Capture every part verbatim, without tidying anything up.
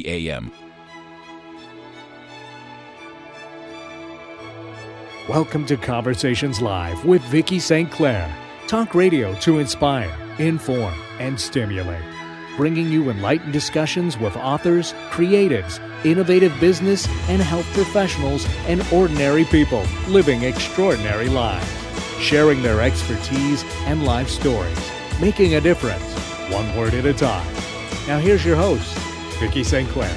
sixty A M. Welcome to Conversations Live with Vicki Saint Clair. Talk radio to inspire, inform, and stimulate. Bringing you enlightened discussions with authors, creatives, innovative business and health professionals, and ordinary people living extraordinary lives. Sharing their expertise and life stories. Making a difference, one word at a time. Now here's your host, Vicki Saint Clair.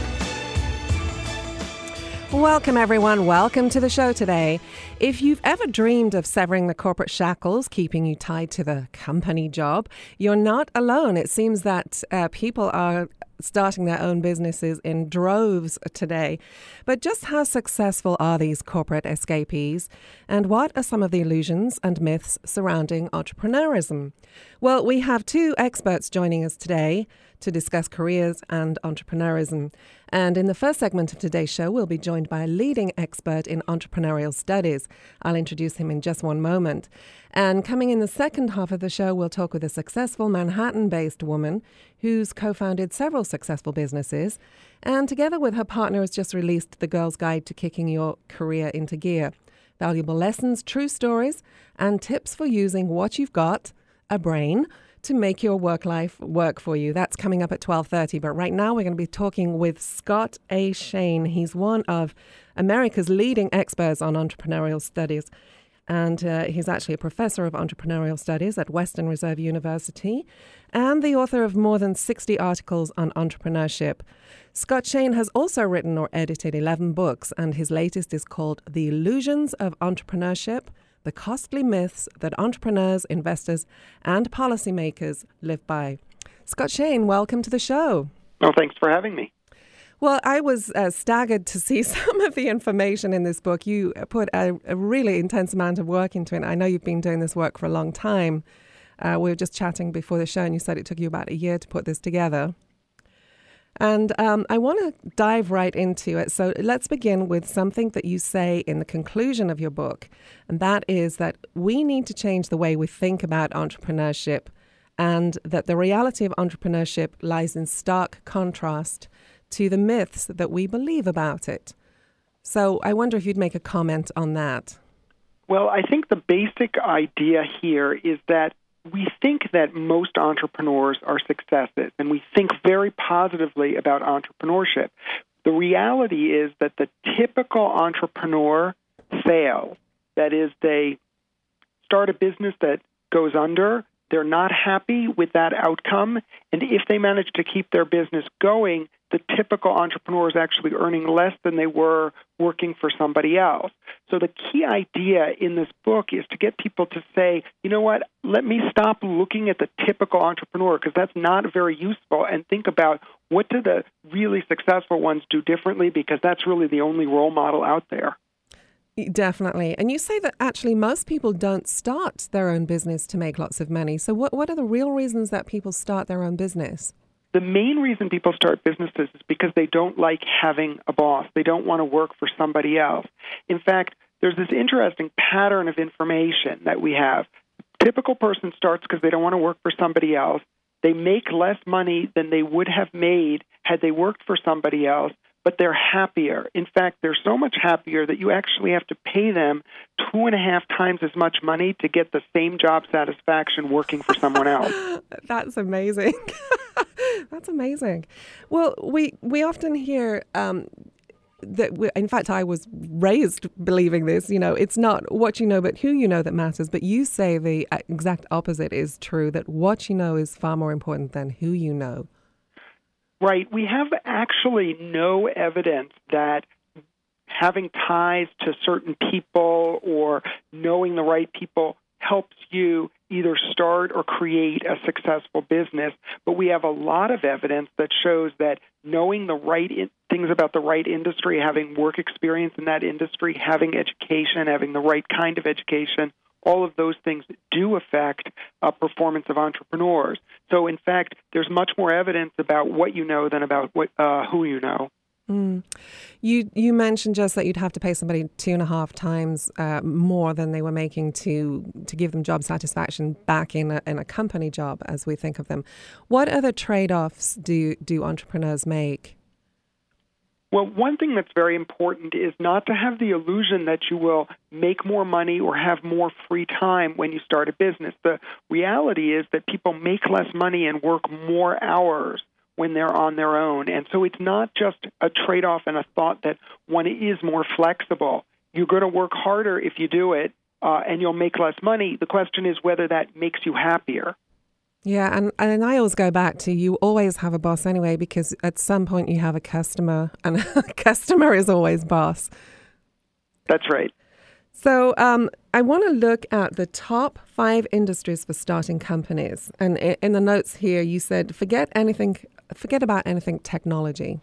Welcome, everyone. Welcome to the show today. If you've ever dreamed of severing the corporate shackles, keeping you tied to the company job, you're not alone. It seems that uh, people are starting their own businesses in droves today. But just how successful are these corporate escapees? And what are some of the illusions and myths surrounding entrepreneurism? Well, we have two experts joining us today to discuss careers and entrepreneurism. And in the first segment of today's show, we'll be joined by a leading expert in entrepreneurial studies. I'll introduce him in just one moment. And coming in the second half of the show, we'll talk with a successful Manhattan-based woman who's co-founded several successful businesses. And together with her partner has just released The Girl's Guide to Kicking Your Career into Gear. Valuable lessons, true stories, and tips for using what you've got, a brain, to make your work life work for you. That's coming up at twelve thirty. But right now we're going to be talking with Scott A. Shane. He's one of America's leading experts on entrepreneurial studies. And uh, he's actually a professor of entrepreneurial studies at Western Reserve University and the author of more than sixty articles on entrepreneurship. Scott Shane has also written or edited eleven books, and his latest is called The Illusions of Entrepreneurship: The Costly Myths That Entrepreneurs, Investors, and Policymakers Live By. Scott Shane, welcome to the show. Oh, thanks for having me. Well, I was uh, staggered to see some of the information in this book. You put a, a really intense amount of work into it. I know you've been doing this work for a long time. Uh, we were just chatting before the show, and you said it took you about a year to put this together. And um, I want to dive right into it. So let's begin with something that you say in the conclusion of your book, and that is that we need to change the way we think about entrepreneurship, and that the reality of entrepreneurship lies in stark contrast to the myths that we believe about it. So I wonder if you'd make a comment on that. Well, I think the basic idea here is that we think that most entrepreneurs are successes, and we think very positively about entrepreneurship. The reality is that the typical entrepreneur fails. That is, they start a business that goes under, they're not happy with that outcome, and if they manage to keep their business going, the typical entrepreneur is actually earning less than they were working for somebody else. So the key idea in this book is to get people to say, you know what, let me stop looking at the typical entrepreneur, because that's not very useful, and think about what do the really successful ones do differently, because that's really the only role model out there. Definitely. And you say that actually most people don't start their own business to make lots of money. So what, what are the real reasons that people start their own business? The main reason people start businesses is because they don't like having a boss. They don't want to work for somebody else. In fact, there's this interesting pattern of information that we have. A typical person starts because they don't want to work for somebody else. They make less money than they would have made had they worked for somebody else, but they're happier. In fact, they're so much happier that you actually have to pay them two and a half times as much money to get the same job satisfaction working for someone else. That's amazing. That's amazing. Well, we we often hear um, that, we, in fact, I was raised believing this, you know, it's not what you know, but who you know that matters. But you say the exact opposite is true, that what you know is far more important than who you know. Right. We have actually no evidence that having ties to certain people or knowing the right people helps you either start or create a successful business. But we have a lot of evidence that shows that knowing the right in- things about the right industry, having work experience in that industry, having education, having the right kind of education, all of those things do affect uh, performance of entrepreneurs. So, in fact, there's much more evidence about what you know than about what uh, who you know. Mm. You you mentioned just that you'd have to pay somebody two and a half times uh, more than they were making to to give them job satisfaction back in a, in a company job, as we think of them. What other trade-offs do do entrepreneurs make? Well, one thing that's very important is not to have the illusion that you will make more money or have more free time when you start a business. The reality is that people make less money and work more hours when they're on their own. And so it's not just a trade-off and a thought that one is more flexible. You're going to work harder if you do it, uh, and you'll make less money. The question is whether that makes you happier. Yeah, and, and I always go back to you always have a boss anyway, because at some point you have a customer, and a customer is always boss. That's right. So um, I want to look at the top five industries for starting companies. And i- in the notes here, you said, forget anything, forget about anything technology.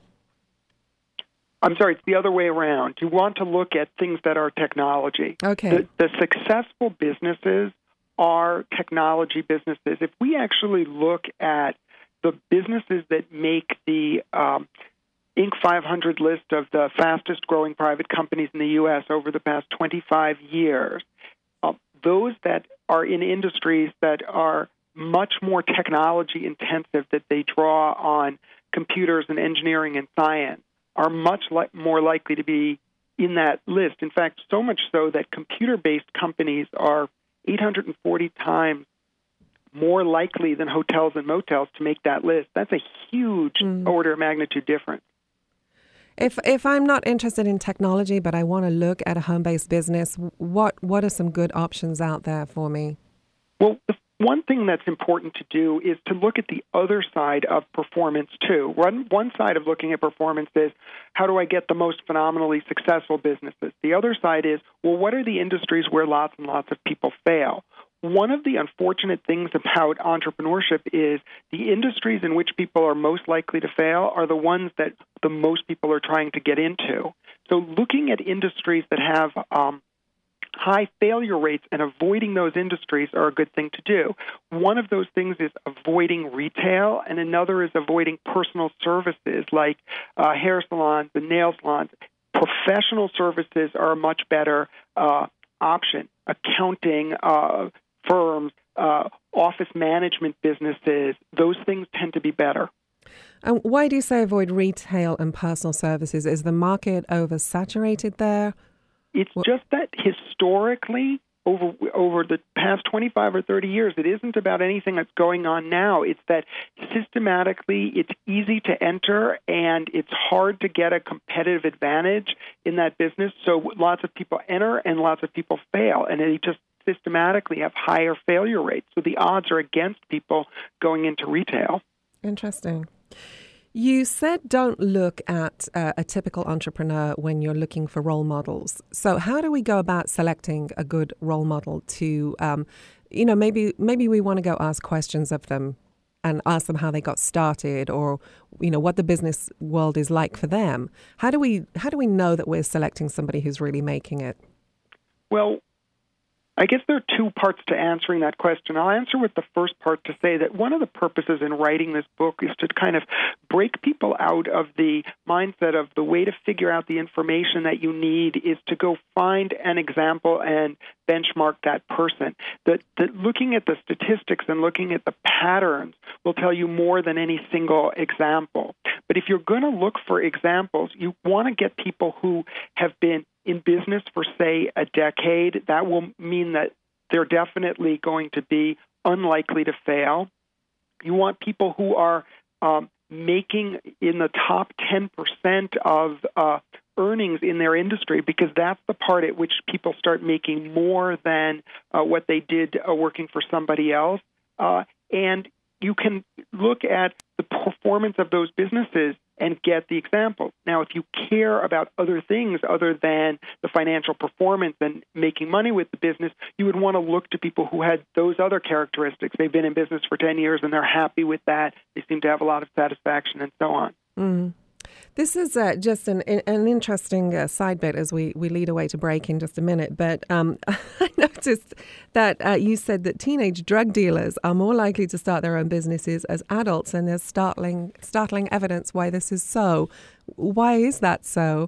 I'm sorry, it's the other way around. You want to look at things that are technology. Okay. The, the successful businesses are technology businesses. If we actually look at the businesses that make the um, Inc five hundred list of the fastest growing private companies in the U S over the past twenty-five years, uh, those that are in industries that are much more technology intensive, that they draw on computers and engineering and science, are much li- more likely to be in that list. In fact, so much so that computer-based companies are eight hundred forty times more likely than hotels and motels to make that list. That's a huge mm. order of magnitude difference. If if I'm not interested in technology, but I want to look at a home-based business, what what are some good options out there for me? Well, the one thing that's important to do is to look at the other side of performance, too. One, one side of looking at performance is, how do I get the most phenomenally successful businesses? The other side is, well, what are the industries where lots and lots of people fail? One of the unfortunate things about entrepreneurship is the industries in which people are most likely to fail are the ones that the most people are trying to get into. So looking at industries that have um, high failure rates and avoiding those industries are a good thing to do. One of those things is avoiding retail, and another is avoiding personal services like uh, hair salons and nail salons. Professional services are a much better uh, option. Accounting, uh, firms, uh, office management businesses, those things tend to be better. And why do you say avoid retail and personal services? Is the market oversaturated there? It's well, just that historically, over over the past twenty-five or thirty years, it isn't about anything that's going on now. It's that systematically it's easy to enter and it's hard to get a competitive advantage in that business. So lots of people enter and lots of people fail, and they just systematically have higher failure rates. So the odds are against people going into retail. Interesting. You said don't look at uh, a typical entrepreneur when you're looking for role models. So how do we go about selecting a good role model to, um, you know, maybe maybe we want to go ask questions of them and ask them how they got started, or, you know, what the business world is like for them. How do we how do we know that we're selecting somebody who's really making it? Well, I guess there are two parts to answering that question. I'll answer with the first part to say that one of the purposes in writing this book is to kind of break people out of the mindset of the way to figure out the information that you need is to go find an example and benchmark that person. That, that looking at the statistics and looking at the patterns will tell you more than any single example. But if you're going to look for examples, you want to get people who have been in business for, say, a decade. That will mean that they're definitely going to be unlikely to fail. You want people who are um, making in the top ten percent of uh, earnings in their industry, because that's the part at which people start making more than uh, what they did uh, working for somebody else. Uh, and you can look at the performance of those businesses and get the example. Now, if you care about other things other than the financial performance and making money with the business, you would want to look to people who had those other characteristics. They've been in business for ten years and they're happy with that. They seem to have a lot of satisfaction and so on. Mm. This is uh, just an an interesting uh, side bit as we, we lead away to break in just a minute. But um, I noticed that uh, you said that teenage drug dealers are more likely to start their own businesses as adults, and there's startling startling evidence why this is so. Why is that so?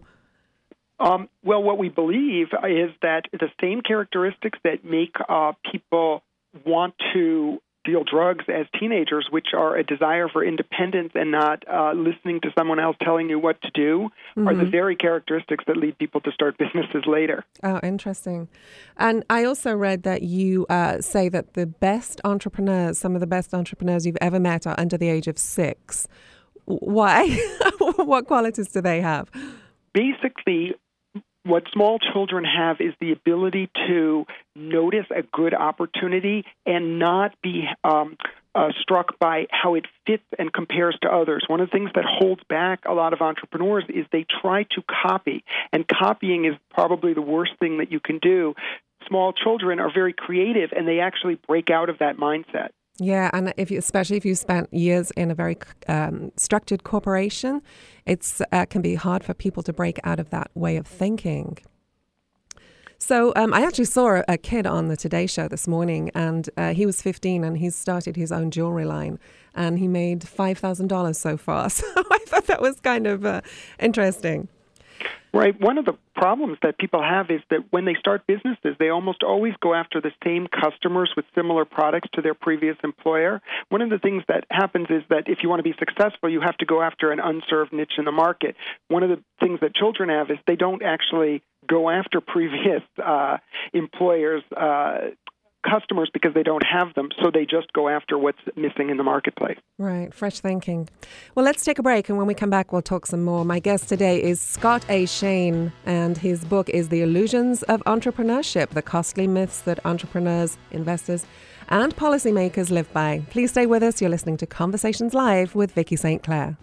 Um, well, what we believe is that the same characteristics that make uh, people want to deal drugs as teenagers, which are a desire for independence and not uh, listening to someone else telling you what to do, mm-hmm. are the very characteristics that lead people to start businesses later. Oh, interesting. And I also read that you uh, say that the best entrepreneurs, some of the best entrepreneurs you've ever met are under the age of six. Why? What qualities do they have? Basically, what small children have is the ability to notice a good opportunity and not be um, uh, struck by how it fits and compares to others. One of the things that holds back a lot of entrepreneurs is they try to copy, and copying is probably the worst thing that you can do. Small children are very creative, and they actually break out of that mindset. Yeah, and if you, especially if you spent years in a very um, structured corporation, it's uh, can be hard for people to break out of that way of thinking. So um, I actually saw a, a kid on the Today Show this morning, and uh, he was fifteen, and he's started his own jewelry line, and he made five thousand dollars so far. So I thought that was kind of uh, interesting. Right. One of the problems that people have is that when they start businesses, they almost always go after the same customers with similar products to their previous employer. One of the things that happens is that if you want to be successful, you have to go after an unserved niche in the market. One of the things that children have is they don't actually go after previous uh, employers' uh, customers because they don't have them, so they just go after what's missing in the marketplace. Right, fresh thinking. Well, let's take a break, and when we come back, we'll talk some more. My guest today is Scott A. Shane, and his book is The Illusions of Entrepreneurship, the costly myths that entrepreneurs, investors, and policymakers live by. Please stay with us. You're listening to Conversations Live with Vicki Saint Clair.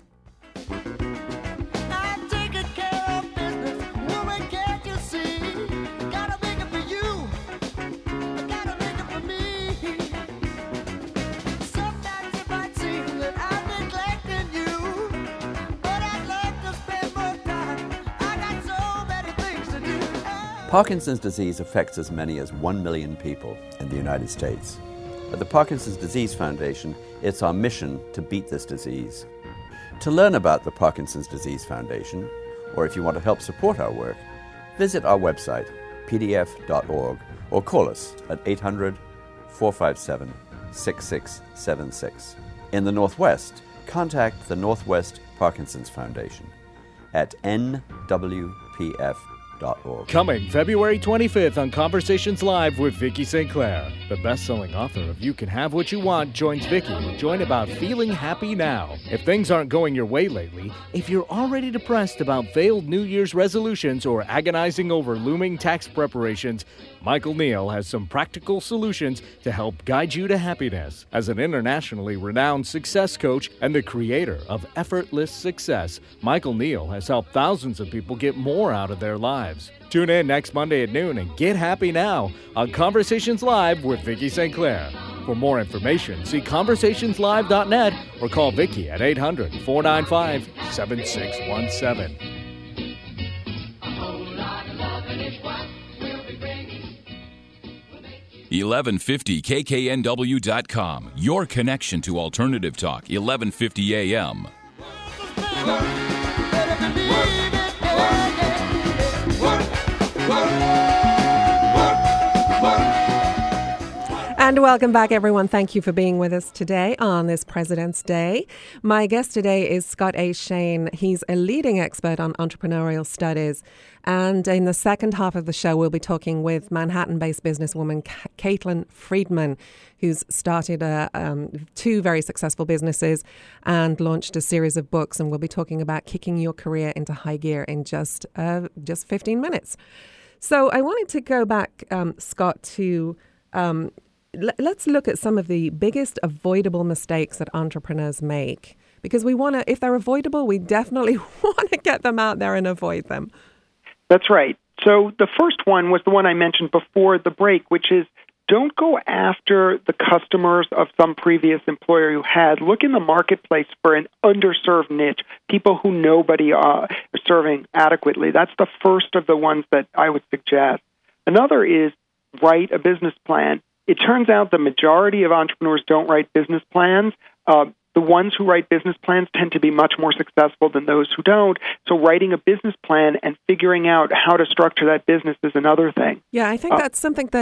Parkinson's disease affects as many as one million people in the United States. At the Parkinson's Disease Foundation, it's our mission to beat this disease. To learn about the Parkinson's Disease Foundation, or if you want to help support our work, visit our website, p d f dot org, or call us at eight hundred, four five seven, six six seven six. In the Northwest, contact the Northwest Parkinson's Foundation at n w p f dot org. Coming February twenty-fifth on Conversations Live with Vicki Saint Clair. The best-selling author of You Can Have What You Want joins Vicki to join about feeling happy now. If things aren't going your way lately, if you're already depressed about failed New Year's resolutions or agonizing over looming tax preparations, Michael Neal has some practical solutions to help guide you to happiness. As an internationally renowned success coach and the creator of Effortless Success, Michael Neal has helped thousands of people get more out of their lives. Tune in next Monday at noon and get happy now on Conversations Live with Vicki Saint Clair. For more information, see conversations live dot net or call Vicki at eight hundred, four nine five, seven six one seven. eleven fifty K K N W dot com, your connection to alternative talk, eleven fifty A M. And welcome back, everyone. Thank you for being with us today on this President's Day. My guest today is Scott A. Shane. He's a leading expert on entrepreneurial studies. And in the second half of the show, we'll be talking with Manhattan-based businesswoman Caitlin Friedman, who's started a, um, two very successful businesses and launched a series of books. And we'll be talking about kicking your career into high gear in just uh, just fifteen minutes. So I wanted to go back, um, Scott, to... Um, Let's look at some of the biggest avoidable mistakes that entrepreneurs make, because we want to, if they're avoidable, we definitely want to get them out there and avoid them. That's right. So the first one was the one I mentioned before the break, which is don't go after the customers of some previous employer you had. Look in the marketplace for an underserved niche, people who nobody uh, is serving adequately. That's the first of the ones that I would suggest. Another is write a business plan. It turns out the majority of entrepreneurs don't write business plans. Uh, the ones who write business plans tend to be much more successful than those who don't. So writing a business plan and figuring out how to structure that business is another thing. Yeah, I think uh, that's something that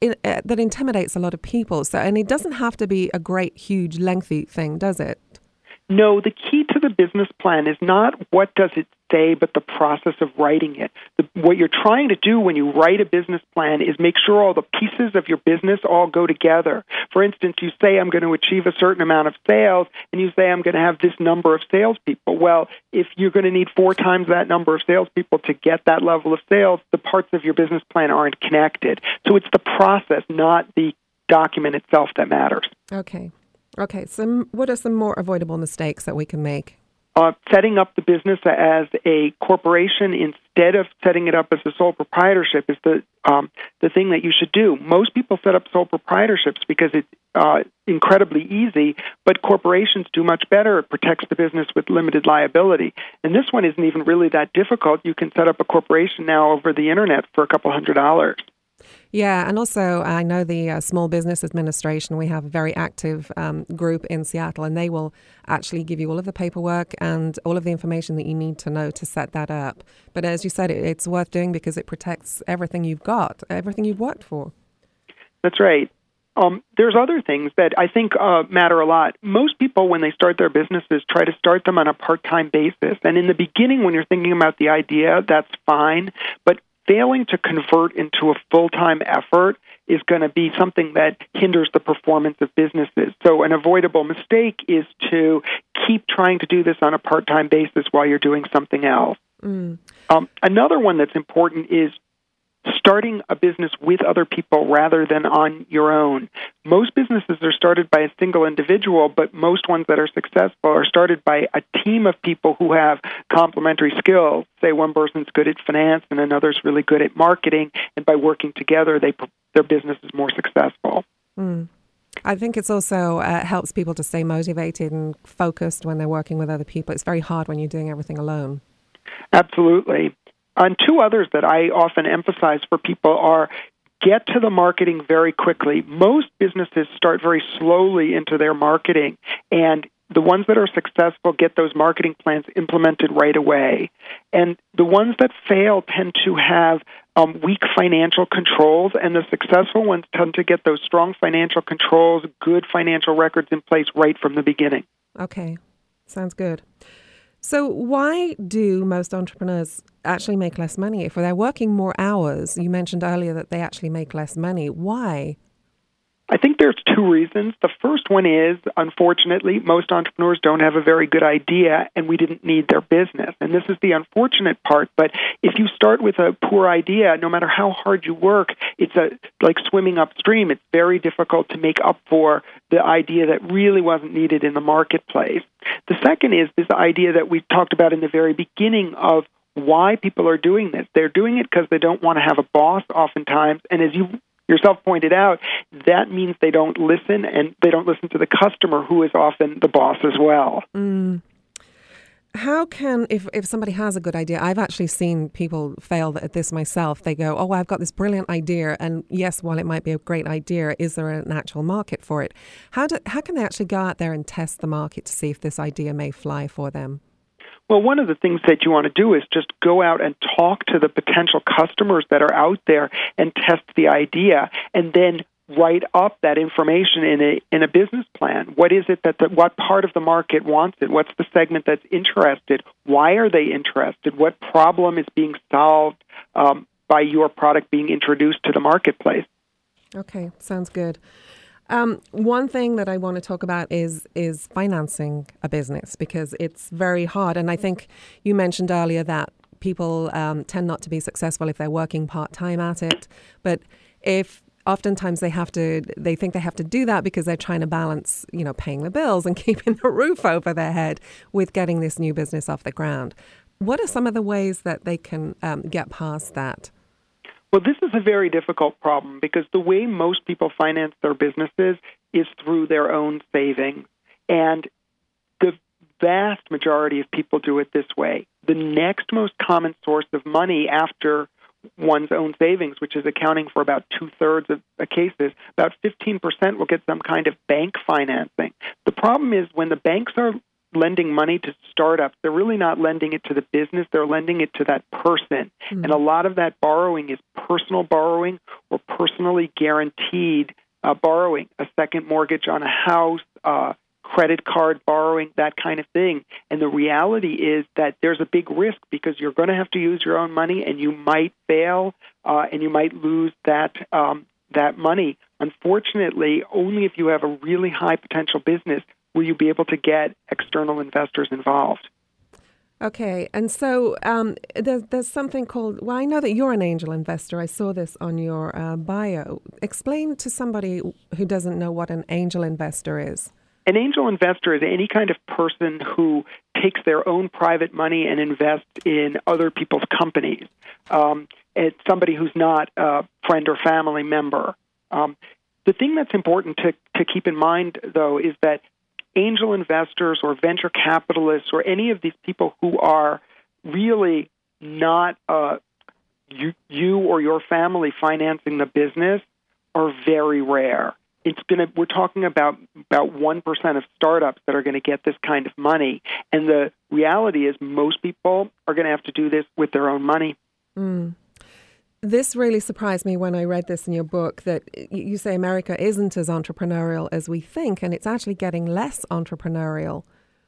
it, uh, that intimidates a lot of people. So, and it doesn't have to be a great, huge, lengthy thing, does it? No, the key to the business plan is not what does it say, but the process of writing it. The, what you're trying to do when you write a business plan is make sure all the pieces of your business all go together. For instance, you say, I'm going to achieve a certain amount of sales, and you say, I'm going to have this number of salespeople. Well, if you're going to need four times that number of salespeople to get that level of sales, the parts of your business plan aren't connected. So it's the process, not the document itself, that matters. Okay. Okay, so what are some more avoidable mistakes that we can make? Uh, setting up the business as a corporation instead of setting it up as a sole proprietorship is the um, the thing that you should do. Most people set up sole proprietorships because it's uh, incredibly easy, but corporations do much better. It protects the business with limited liability. And this one isn't even really that difficult. You can set up a corporation now over the Internet for a couple hundred dollars. Yeah, and also I know the uh, Small Business Administration, we have a very active um, group in Seattle, and they will actually give you all of the paperwork and all of the information that you need to know to set that up. But as you said, it, it's worth doing because it protects everything you've got, everything you've worked for. That's right. Um, there's other things that I think uh, matter a lot. Most people, when they start their businesses, try to start them on a part-time basis. And in the beginning, when you're thinking about the idea, that's fine. But failing to convert into a full-time effort is going to be something that hinders the performance of businesses. So an avoidable mistake is to keep trying to do this on a part-time basis while you're doing something else. Mm. Um, another one that's important is starting a business with other people rather than on your own. Most businesses are started by a single individual, but most ones that are successful are started by a team of people who have complementary skills. Say one person's good at finance and another's really good at marketing, and by working together, they their business is more successful. Mm. I think it's also uh, helps people to stay motivated and focused when they're working with other people. It's very hard when you're doing everything alone. Absolutely. And two others that I often emphasize for people are get to the marketing very quickly. Most businesses start very slowly into their marketing, and the ones that are successful get those marketing plans implemented right away. And the ones that fail tend to have um, weak financial controls, and the successful ones tend to get those strong financial controls, good financial records in place right from the beginning. Okay, sounds good. So why do most entrepreneurs actually make less money? If they're working more hours, you mentioned earlier that they actually make less money. Why? I think there's two reasons. The first one is, unfortunately, most entrepreneurs don't have a very good idea, and we didn't need their business. And this is the unfortunate part. But if you start with a poor idea, no matter how hard you work, it's a, like swimming upstream. It's very difficult to make up for the idea that really wasn't needed in the marketplace. The second is this idea that we talked about in the very beginning of why people are doing this. They're doing it because they don't want to have a boss oftentimes, and as you yourself pointed out, that means they don't listen, and they don't listen to the customer, who is often the boss as well. Mm. How can, if, if somebody has a good idea, I've actually seen people fail at this myself. They go, oh, I've got this brilliant idea, and yes, while it might be a great idea, is there an actual market for it? How do, how can they actually go out there and test the market to see if this idea may fly for them? Well, one of the things that you want to do is just go out and talk to the potential customers that are out there and test the idea, and then write up that information in a in a business plan. What is it that the, what part of the market wants it? What's the segment that's interested? Why are they interested? What problem is being solved um, by your product being introduced to the marketplace? Okay, sounds good. Um, one thing that I want to talk about is is financing a business, because it's very hard. And I think you mentioned earlier that people um, tend not to be successful if they're working part-time at it. But if oftentimes they have to, they think they have to do that because they're trying to balance, you know, paying the bills and keeping the roof over their head with getting this new business off the ground. What are some of the ways that they can um, get past that? Well, this is a very difficult problem because the way most people finance their businesses is through their own savings. And the vast majority of people do it this way. The next most common source of money after one's own savings, which is accounting for about two-thirds of the cases, about fifteen percent will get some kind of bank financing. The problem is when the banks are lending money to startups, they're really not lending it to the business. They're lending it to that person. Mm. And a lot of that borrowing is personal borrowing or personally guaranteed uh, borrowing, a second mortgage on a house, uh, credit card borrowing, that kind of thing. And the reality is that there's a big risk because you're going to have to use your own money, and you might fail, uh, and you might lose that um, that money. Unfortunately, only if you have a really high potential business will you be able to get external investors involved. Okay, and so um, there's, there's something called, well, I know that you're an angel investor. I saw this on your uh, bio. Explain to somebody who doesn't know what an angel investor is. An angel investor is any kind of person who takes their own private money and invests in other people's companies. Um, it's somebody who's not a friend or family member. Um, the thing that's important to, to keep in mind, though, is that angel investors or venture capitalists or any of these people who are really not uh, you, you or your family financing the business are very rare. It's gonna. We're talking about about one percent of startups that are going to get this kind of money, and the reality is most people are going to have to do this with their own money. Mm. This really surprised me when I read this in your book, that you say America isn't as entrepreneurial as we think, and it's actually getting less entrepreneurial.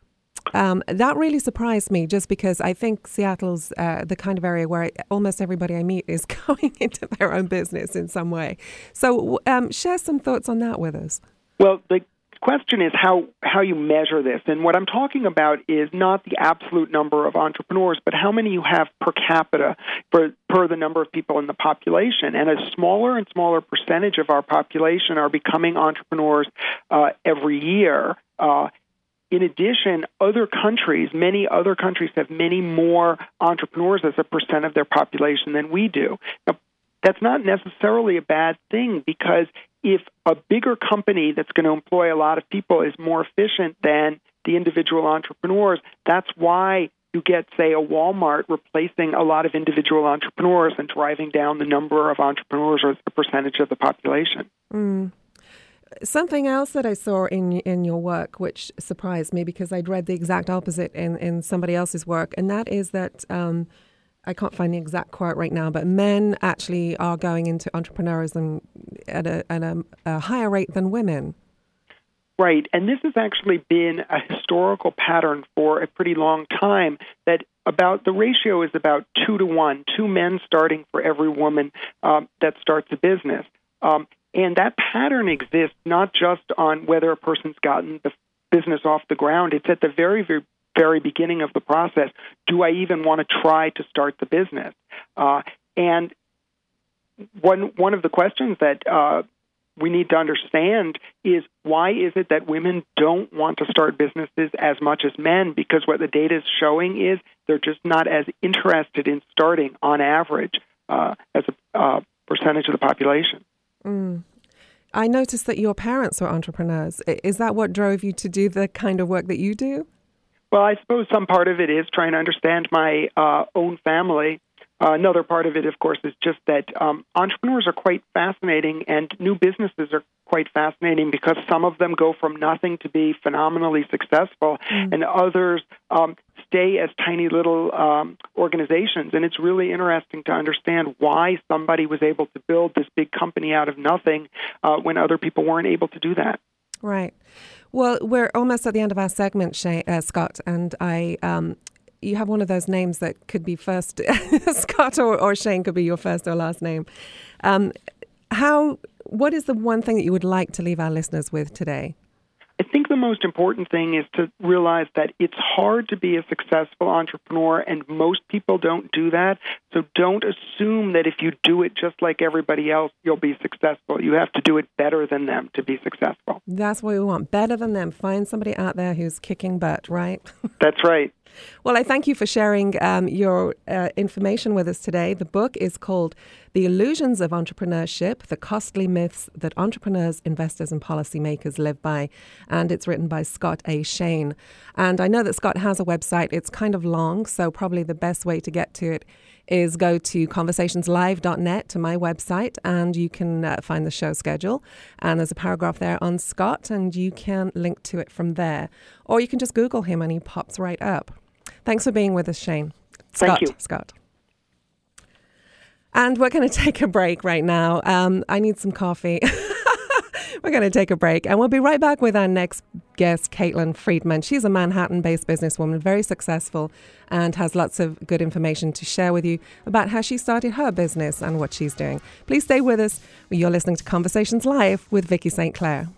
Um, that really surprised me, just because I think Seattle's uh, the kind of area where I, almost everybody I meet is going into their own business in some way. So um, share some thoughts on that with us. Well, the question is how, how you measure this. And what I'm talking about is not the absolute number of entrepreneurs, but how many you have per capita per, per the number of people in the population. And a smaller and smaller percentage of our population are becoming entrepreneurs uh, every year. Uh, In addition, other countries, many other countries have many more entrepreneurs as a percent of their population than we do. Now, that's not necessarily a bad thing, because if a bigger company that's going to employ a lot of people is more efficient than the individual entrepreneurs, that's why you get, say, a Walmart replacing a lot of individual entrepreneurs and driving down the number of entrepreneurs as a percentage of the population. Mm. Something else that I saw in in your work, which surprised me because I'd read the exact opposite in, in somebody else's work, and that is that, um, I can't find the exact quote right now, but men actually are going into entrepreneurism at a, at a, a higher rate than women. Right, and this has actually been a historical pattern for a pretty long time, that about the ratio is about two to one, two men starting for every woman um, that starts a business. Um, And that pattern exists not just on whether a person's gotten the business off the ground. It's at the very, very, very beginning of the process. Do I even want to try to start the business? Uh, and one one of the questions that uh, we need to understand is, why is it that women don't want to start businesses as much as men? Because what the data is showing is they're just not as interested in starting on average uh, as a uh, percentage of the population. Mm. I noticed that your parents were entrepreneurs. Is that what drove you to do the kind of work that you do? Well, I suppose some part of it is trying to understand my uh, own family. Uh, another part of it, of course, is just that um, entrepreneurs are quite fascinating, and new businesses are quite fascinating because some of them go from nothing to be phenomenally successful, mm. and others um, stay as tiny little um, organizations. And it's really interesting to understand why somebody was able to build this big company out of nothing uh, when other people weren't able to do that. Right. Well, we're almost at the end of our segment, Shane, uh, Scott, and I... Um, you have one of those names that could be first, Scott or, or Shane could be your first or last name. Um, how? What is the one thing that you would like to leave our listeners with today? I think the most important thing is to realize that it's hard to be a successful entrepreneur, and most people don't do that. So don't assume that if you do it just like everybody else, you'll be successful. You have to do it better than them to be successful. That's what we want, better than them. Find somebody out there who's kicking butt, right? That's right. Well, I thank you for sharing um, your uh, information with us today. The book is called The Illusions of Entrepreneurship, The Costly Myths That Entrepreneurs, Investors and Policymakers Live By. And it's written by Scott A. Shane. And I know that Scott has a website. It's kind of long, so probably the best way to get to it is go to conversations live dot net, to my website, and you can uh, find the show schedule. And there's a paragraph there on Scott, and you can link to it from there. or you can just Google him and he pops right up. Thanks for being with us, Shane. Scott, Thank you. Scott. And we're going to take a break right now. Um, I need some coffee. We're going to take a break, and we'll be right back with our next guest, Caitlin Friedman. She's a Manhattan-based businesswoman, very successful, and has lots of good information to share with you about how she started her business and what she's doing. Please stay with us. You're listening to Conversations Live with Vicki Saint Clair.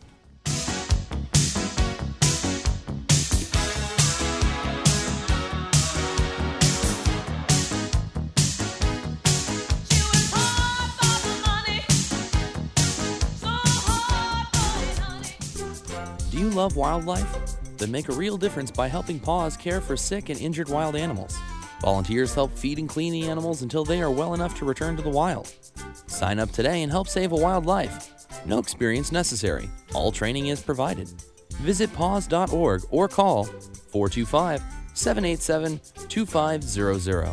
Do you love wildlife? Then make a real difference by helping PAWS care for sick and injured wild animals. Volunteers help feed and clean the animals until they are well enough to return to the wild. Sign up today and help save a wild life. No experience necessary. All training is provided. Visit paws dot org or call four two five, seven eight seven, two five zero zero.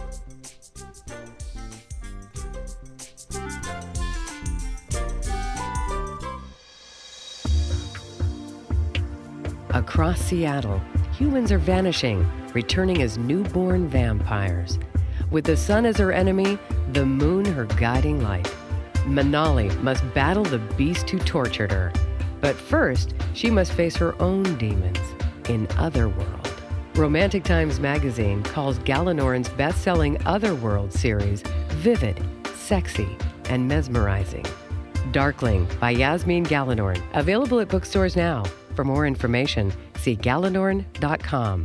Across Seattle, humans are vanishing, returning as newborn vampires. With the sun as her enemy, the moon her guiding light. Manali must battle the beast who tortured her. But first, she must face her own demons in Otherworld. Romantic Times magazine calls Galenorn's best-selling Otherworld series vivid, sexy, and mesmerizing. Darkling by Yasmin Galenorn, available at bookstores now. For more information, see galenorn dot com.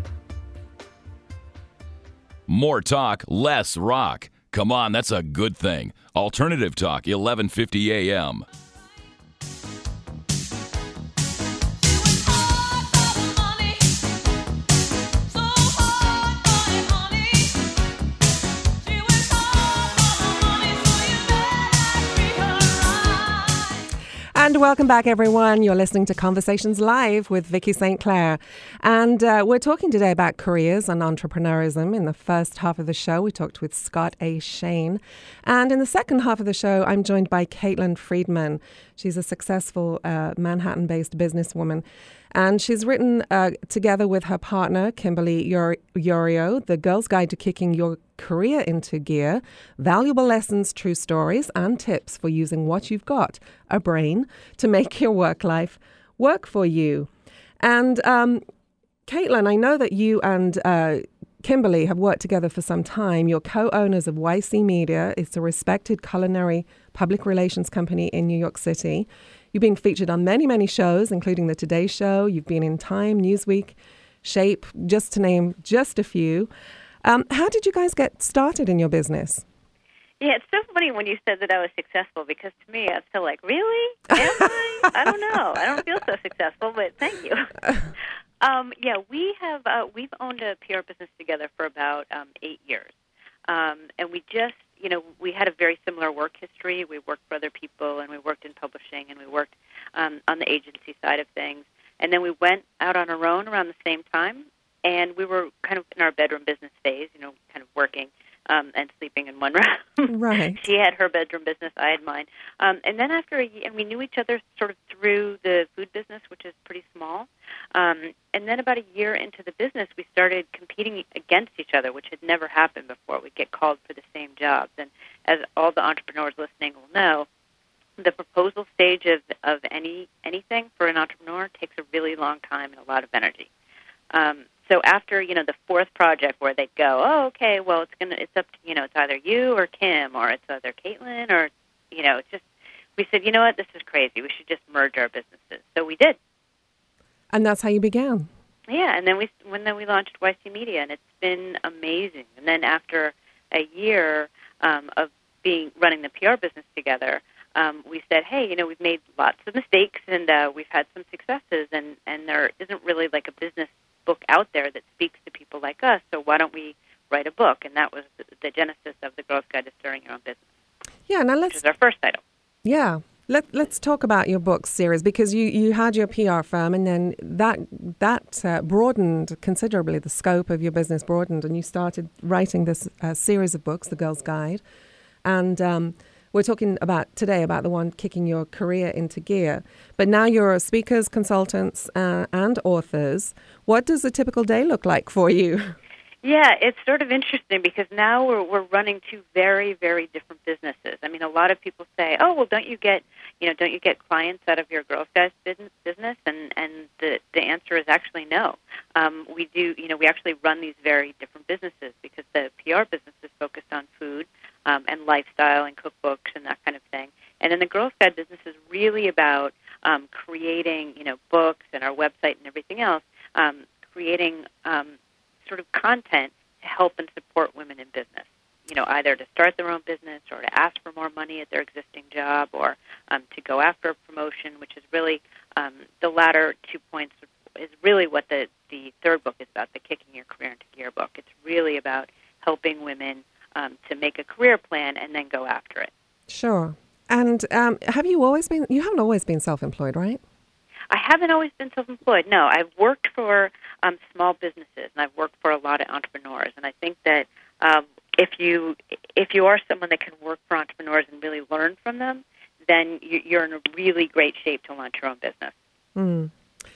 More talk, less rock. Come on, that's a good thing. Alternative Talk, eleven fifty A M. And welcome back, everyone. You're listening to Conversations Live with Vicki Saint Clair. And uh, we're talking today about careers and entrepreneurism. In the first half of the show, we talked with Scott A. Shane. And in the second half of the show, I'm joined by Caitlin Friedman. She's a successful uh, Manhattan-based businesswoman. And she's written uh, together with her partner, Kimberly Yor- Yorio, The Girl's Guide to Kicking Your Career into Gear, Valuable Lessons, True Stories, and Tips for Using What You've Got, a Brain, to make your work life work for you. And um, Caitlin, I know that you and uh, Kimberly have worked together for some time. You're co-owners of Y C Media. It's a respected culinary public relations company in New York City. You've been featured on many, many shows, including The Today Show. You've been in Time, Newsweek, Shape, just to name just a few. Um, how did you guys get started in your business? Yeah, it's so funny when you said that I was successful, because to me, I'm still like, really? Am I? I don't know. I don't feel so successful, but thank you. um, yeah, we have uh, we've owned a P R business together for about um, eight years, um, and we just, you know, we had a very similar work history. We worked for other people, and we worked in publishing, and we worked um, on the agency side of things, and then we went out on our own around the same time, and we were kind of in our bedroom business phase, you know, kind of working. Um, and sleeping in one room. Right. She had her bedroom business, I had mine. Um, and then after a year, and we knew each other sort of through the food business, which is pretty small. Um, and then about a year into the business, we started competing against each other, which had never happened before. We'd get called for the same jobs. And as all the entrepreneurs listening will know, the proposal stage of, of any anything for an entrepreneur takes a really long time and a lot of energy. Um, So after, you know, the fourth project where they'd go, oh, okay, well, it's gonna, it's up to, you know, it's either you or Kim, or it's either Caitlin, or, you know, it's just, we said, you know what, this is crazy. We should just merge our businesses. So we did. And that's how you began. Yeah, and then we, when then we launched Y C Media, and it's been amazing. And then after a year um, of being running the P R business together, um, we said, hey, you know, we've made lots of mistakes, and uh, we've had some successes, and, and there isn't really like a business book out there that speaks to people like us, so why don't we write a book? And that was the, the genesis of The Girl's Guide to Starting Your Own Business. Yeah, now let's... Which is our first title. Yeah. Let, let's talk about your book series, because you, you had your P R firm, and then that that uh, broadened considerably. The scope of your business broadened, and you started writing this uh, series of books, The Girl's Guide. And um, we're talking about today about the one kicking your career into gear. But now you're speakers, consultants, uh, and authors. What does a typical day look like for you? Yeah, it's sort of interesting because now we're we're running two very, very different businesses. I mean, a lot of people say, "Oh, well, don't you get, you know, don't you get clients out of your Girl Scouts business?" business? And and the the answer is actually no. Um, we do, you know, we actually run these very different businesses because the P R business is focused on food um, and lifestyle and cookbooks and that kind of thing, and then the Girl Scout business is really about um, creating, you know, books and our website and everything else, um, creating. Um, sort of content to help and support women in business, you know, either to start their own business or to ask for more money at their existing job or um, to go after a promotion, which is really um, the latter two points is really what the, the third book is about, the Kicking Your Career into Gear book. It's really about helping women um, to make a career plan and then go after it. Sure. And um, have you always been, you haven't always been self-employed, right? I haven't always been self-employed. No, I've worked for um, small businesses, and I've worked for a lot of entrepreneurs. And I think that um, if you if you are someone that can work for entrepreneurs and really learn from them, then you, you're in a really great shape to launch your own business. Mm.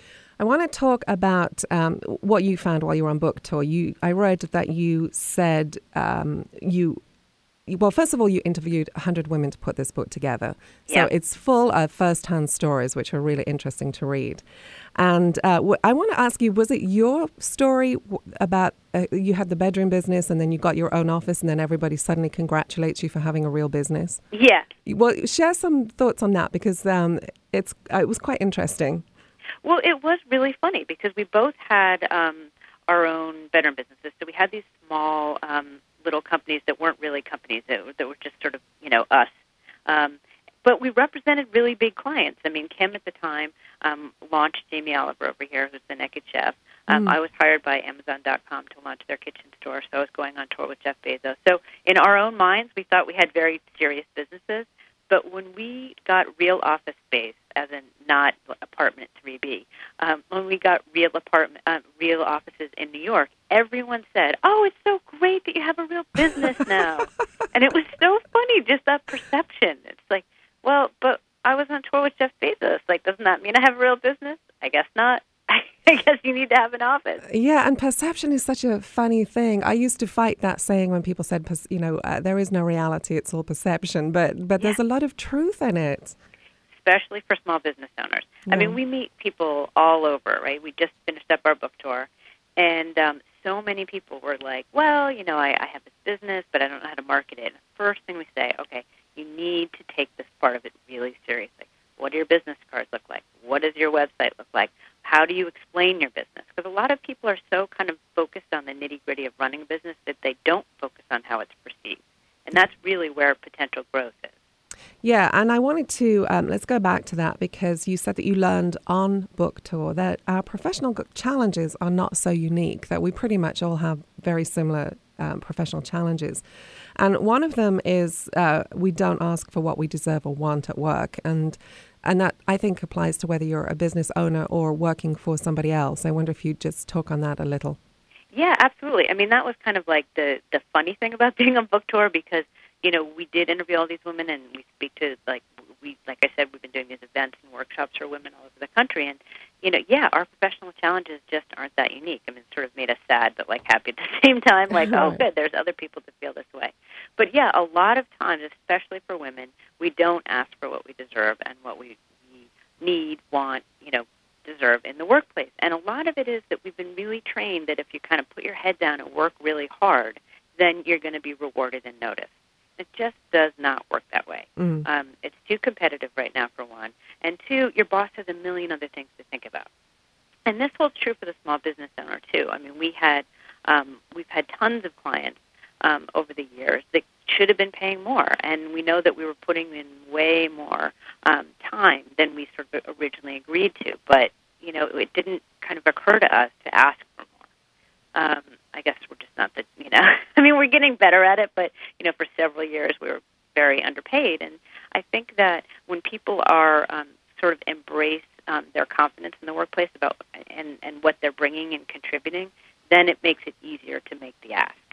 I want to talk about um, what you found while you were on book tour. You, I read that you said um, you. Well, first of all, you interviewed one hundred women to put this book together. So yeah. It's full of first-hand stories, which are really interesting to read. And uh, w- I want to ask you, was it your story about uh, you had the bedroom business and then you got your own office and then everybody suddenly congratulates you for having a real business? Yeah. Well, share some thoughts on that because um, it's uh, it was quite interesting. Well, it was really funny because we both had um, our own bedroom businesses. So we had these small um little companies that weren't really companies, that, that were just sort of, you know, us. Um, but we represented really big clients. I mean, Kim at the time um, launched Jamie Oliver over here, who's the Naked Chef. Um, mm. I was hired by Amazon dot com to launch their kitchen store, so I was going on tour with Jeff Bezos. So in our own minds, we thought we had very serious businesses. But when we got real office space, as in not apartment three B, um, when we got real apartment, uh, real offices in New York, everyone said, "Oh, it's so great that you have a real business now." And it was so funny, just that perception. It's like, well, but I was on tour with Jeff Bezos. Like, doesn't that mean I have a real business? I guess not. I guess you need to have an office. Yeah, and perception is such a funny thing. I used to fight that saying when people said, you know, uh, there is no reality, it's all perception. But but yeah. There's a lot of truth in it. Especially for small business owners. Yeah. I mean, we meet people all over, right? We just finished up our book tour, and um, so many people were like, well, you know, I, I have this business, but I don't know how to market it. And the first thing we say, okay, you need to take this part of it really seriously. What do your business cards look like? What does your website look like? How do you explain your business? Because a lot of people are so kind of focused on the nitty-gritty of running a business that they don't focus on how it's perceived. And that's really where potential growth is. Yeah, and I wanted to, um, let's go back to that because you said that you learned on book tour that our professional challenges are not so unique, that we pretty much all have very similar um, professional challenges. And one of them is uh, we don't ask for what we deserve or want at work. And and that, I think, applies to whether you're a business owner or working for somebody else. I wonder if you'd just talk on that a little. Yeah, absolutely. I mean, that was kind of like the, the funny thing about being on book tour because, you know, we did interview all these women and we speak to, like, we, like I said, we've been doing these events and workshops for women all over the country. And, you know, yeah, our professional challenges just aren't that unique. I mean, it sort of made us sad, but, like, happy at the same time. Like, oh, good, there's other people that feel this way. But, yeah, a lot of times, especially for women, we don't ask for what we deserve and what we, we need, want, you know, deserve in the workplace. And a lot of it is that we've been really trained that if you kind of put your head down and work really hard, then you're going to be rewarded and noticed. It just does not work that way. Mm. Um, it's too competitive right now, for one. And two, your boss has a million other things to think about. And this holds true for the small business owner, too. I mean, we had, um, we've had tons of clients um, over the years that should have been paying more. And we know that we were putting in way more um, time than we sort of originally agreed to. But, you know, it didn't kind of occur to us to ask for more. Um, I guess we're just not the, you know, I mean, we're getting better at it, but, you know, for several years we were very underpaid. And I think that when people are um, sort of embrace um, their confidence in the workplace about and, and what they're bringing and contributing, then it makes it easier to make the ask. Yeah,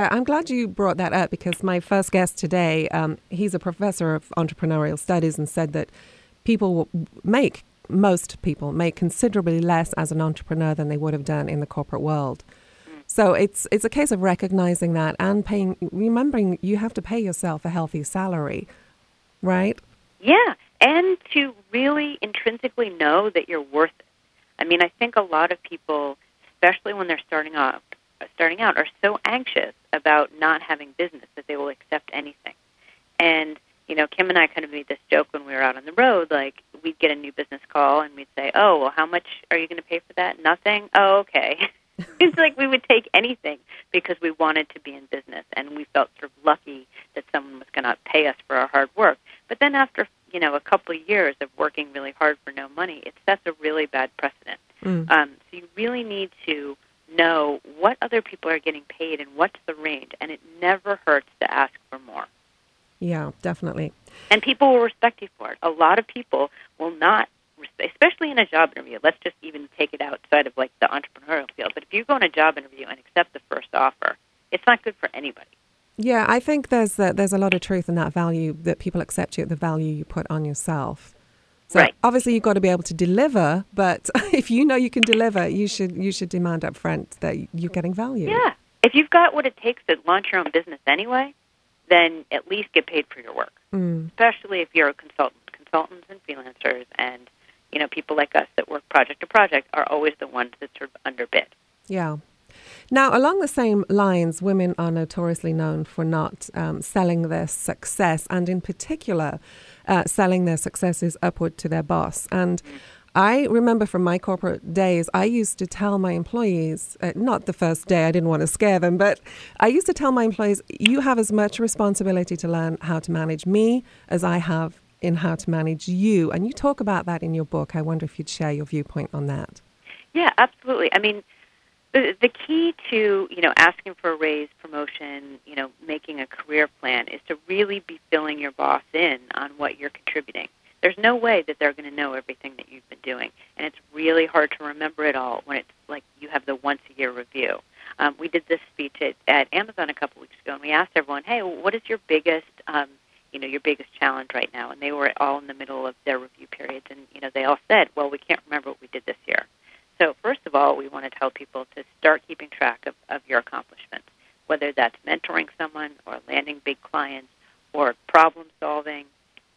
Yeah, I'm glad you brought that up because my first guest today, um, he's a professor of entrepreneurial studies and said that people make, most people make considerably less as an entrepreneur than they would have done in the corporate world. So it's it's a case of recognizing that and paying, remembering you have to pay yourself a healthy salary, right? Yeah, and to really intrinsically know that you're worth it. I mean, I think a lot of people, especially when they're starting out, starting out, are so anxious about not having business that they will accept anything. And, you know, Kim and I kind of made this joke when we were out on the road, like we'd get a new business call and we'd say, oh, well, how much are you going to pay for that? Nothing? Oh, okay. It's like we would take anything because we wanted to be in business, and we felt sort of lucky that someone was going to pay us for our hard work. But then after, you know, a couple of years of working really hard for no money, it sets a really bad precedent. Mm. Um, so you really need to know what other people are getting paid and what's the range, and it never hurts to ask for more. Yeah, definitely. And people will respect you for it. A lot of people will not, especially in a job interview. Let's just even take it outside of like the entrepreneurial field. But if you go in a job interview and accept the first offer, it's not good for anybody. Yeah, I think there's a, there's a lot of truth in that value, that people accept you at the value you put on yourself. So right. Obviously you've got to be able to deliver, but if you know you can deliver, you should you should demand up front that you're getting value. Yeah. If you've got what it takes to launch your own business anyway, then at least get paid for your work. Mm. Especially if you're a consultant. Consultants and freelancers and you know, people like us that work project to project are always the ones that sort of underbid. Yeah. Now, along the same lines, women are notoriously known for not um, selling their success, and in particular, uh, selling their successes upward to their boss. And mm. I remember from my corporate days, I used to tell my employees, uh, not the first day, I didn't want to scare them, but I used to tell my employees, you have as much responsibility to learn how to manage me as I have in how to manage you. And you talk about that in your book. I wonder if you'd share your viewpoint on that. Yeah, absolutely. I mean, the, the key to, you know, asking for a raise, promotion, you know, making a career plan is to really be filling your boss in on what you're contributing. There's no way that they're going to know everything that you've been doing. And it's really hard to remember it all when it's like you have the once-a-year review. Um, we did this speech at, at Amazon a couple weeks ago, and we asked everyone, hey, what is your biggest um, you know, your biggest challenge right now? And they were all in the middle of their review periods, and, you know, they all said, well, we can't remember what we did this year. So first of all, we want to tell people to start keeping track of, of your accomplishments, whether that's mentoring someone or landing big clients or problem solving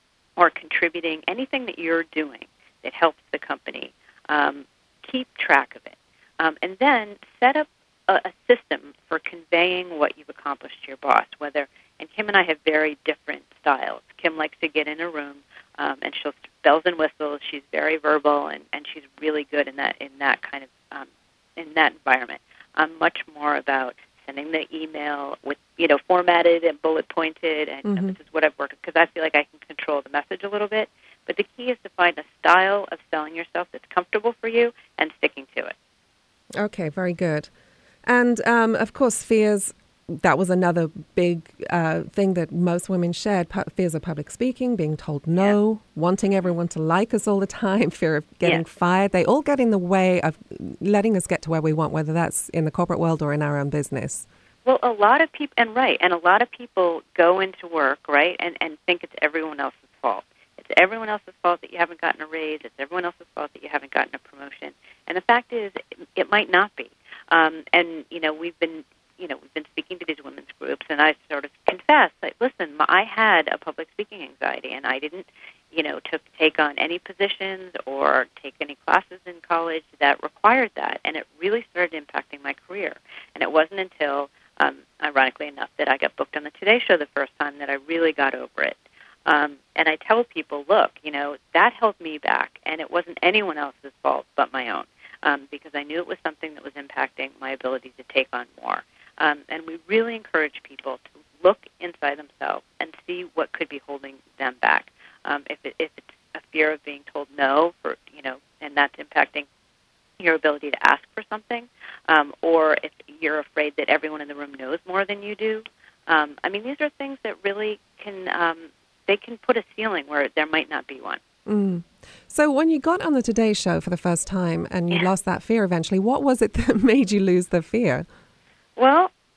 or contributing, anything that you're doing that helps the company. Um, keep track of it. Um, and then set up a, a system for conveying what you've accomplished to your boss, whether, and Kim and I have very different styles. Kim likes to get in a room, um, and she'll bells and whistles. She's very verbal, and, and she's really good in that in that kind of um, in that environment. I'm much more about sending the email with, you know, formatted and bullet pointed, and mm-hmm. you know, this is what I've worked with, because I feel like I can control the message a little bit. But the key is to find a style of selling yourself that's comfortable for you and sticking to it. Okay, very good. And um, of course, fears. That was another big uh, thing that most women shared, pu- fears of public speaking, being told no, yeah. wanting everyone to like us all the time, fear of getting yeah. fired. They all get in the way of letting us get to where we want, whether that's in the corporate world or in our own business. Well, a lot of people, and right, and a lot of people go into work, right, and, and think it's everyone else's fault. It's everyone else's fault that you haven't gotten a raise. It's everyone else's fault that you haven't gotten a promotion. And the fact is, it, it might not be. Um, and, you know, we've been... you know, we've been speaking to these women's groups, and I sort of confessed, like, listen, I had a public speaking anxiety, and I didn't, you know, took, take on any positions or take any classes in college that required that, and it really started impacting my career. And it wasn't until, um, ironically enough, that I got booked on the Today Show the first time that I really got over it. Um, and I tell people, look, you know, that held me back, and it wasn't anyone else's fault but my own, um, because I knew it was something that was impacting my ability to take on more. Um, and we really encourage people to look inside themselves and see what could be holding them back. Um, if, it, if it's a fear of being told no, for you know, and that's impacting your ability to ask for something, um, or if you're afraid that everyone in the room knows more than you do. Um, I mean, these are things that really can um, they can put a ceiling where there might not be one. Mm. So when you got on the Today Show for the first time and you yeah. lost that fear eventually, what was it that made you lose the fear? Well,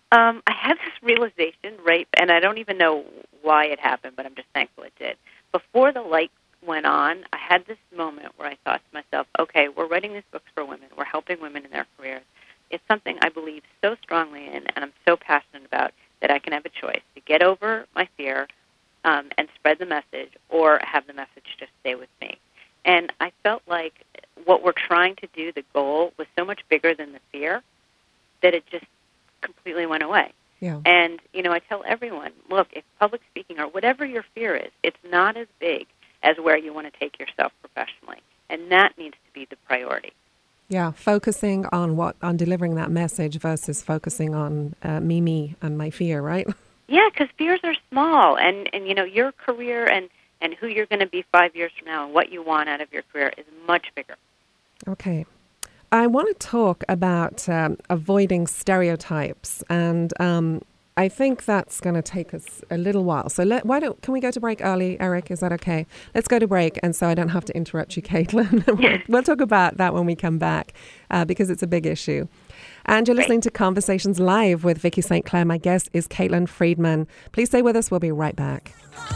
Um, I had this realization, right, and I don't even know why it happened, but I'm just thankful it did. Before the light went on, I had this moment where I thought to myself, okay, we're writing these books for women. We're helping women in their careers. It's something I believe so strongly in, and I'm so passionate about, that I can have a choice to get over my fear um, and spread the message, or have the message just stay with me. And I felt like what we're trying to do, the goal, was so much bigger than the fear that it just completely went away. Yeah. And, you know, I tell everyone, look, if public speaking or whatever your fear is, it's not as big as where you want to take yourself professionally. And that needs to be the priority. Yeah, focusing on what on delivering that message versus focusing on uh, me, me, and my fear, right? Yeah, because fears are small. And, and, you know, your career and, and who you're going to be five years from now and what you want out of your career is much bigger. Okay. I want to talk about um, avoiding stereotypes, and um, I think that's going to take us a little while. So let, why don't can we go to break early, Eric? Is that okay? Let's go to break, and so I don't have to interrupt you, Caitlin. we'll, we'll talk about that when we come back, uh, because it's a big issue. And you're listening to Conversations Live with Vicki Saint Clair. My guest is Caitlin Friedman. Please stay with us. We'll be right back.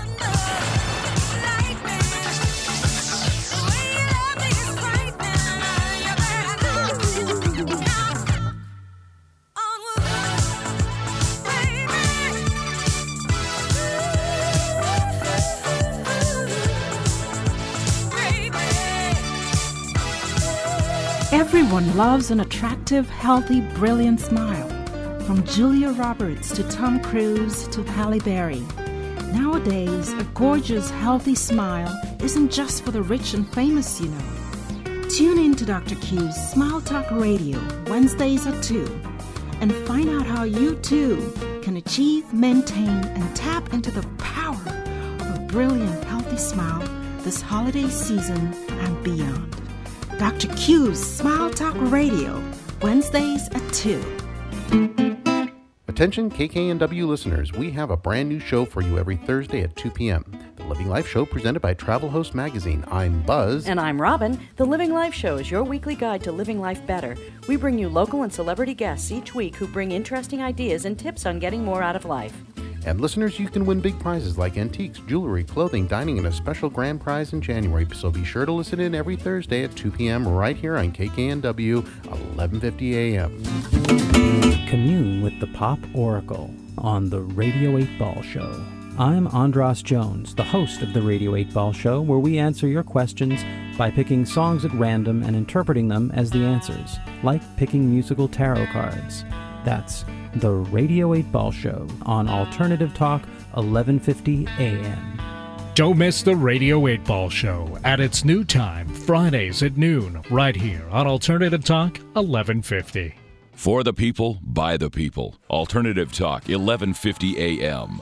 Everyone loves an attractive, healthy, brilliant smile. From Julia Roberts to Tom Cruise to Halle Berry. Nowadays, a gorgeous, healthy smile isn't just for the rich and famous, you know. Tune in to Doctor Q's Smile Talk Radio, Wednesdays at two, and find out how you, too, can achieve, maintain, and tap into the power of a brilliant, healthy smile this holiday season and beyond. Doctor Q's Smile Talk Radio, Wednesdays at two. Attention K K N W listeners, we have a brand new show for you every Thursday at two p.m. The Living Life Show presented by Travel Host Magazine. I'm Buzz. And I'm Robin. The Living Life Show is your weekly guide to living life better. We bring you local and celebrity guests each week who bring interesting ideas and tips on getting more out of life. And listeners, you can win big prizes like antiques, jewelry, clothing, dining, and a special grand prize in January. So be sure to listen in every Thursday at two p.m. right here on K K N W, eleven fifty a.m. Commune with the Pop Oracle on the Radio eight Ball Show. I'm Andras Jones, the host of the Radio eight Ball Show, where we answer your questions by picking songs at random and interpreting them as the answers, like picking musical tarot cards. That's the Radio eight Ball Show on Alternative Talk, eleven fifty a.m. Don't miss the Radio eight Ball Show at its new time, Fridays at noon, right here on Alternative Talk, eleven fifty. For the people, by the people. Alternative Talk, eleven fifty a.m.